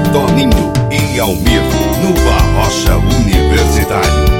Toninho e Almir, no Arrocha Universitário.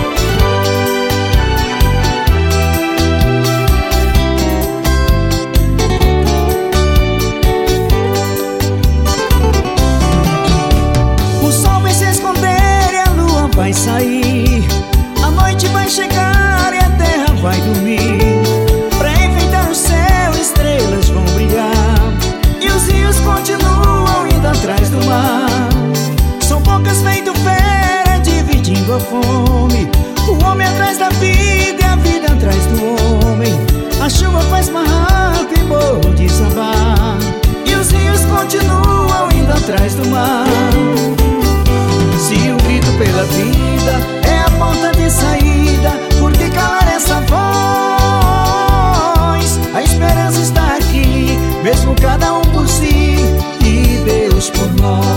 O sol vai se esconder e a lua vai sair, a noite vai chegar e a terra vai dormir. Pra enfeitar o céu, estrelas vão brilhar e os rios continuam indo atrás do mar. São bocas feito fera, dividindo a fome. O homem atrás da vida e a vida atrás do homem. A chuva faz barraco e morro desabar e os rios continuam indo atrás do mar. Se o grito pela vida é a porta de saída, por que calar essa voz? A esperança está aqui, mesmo cada um por si e Deus por nós.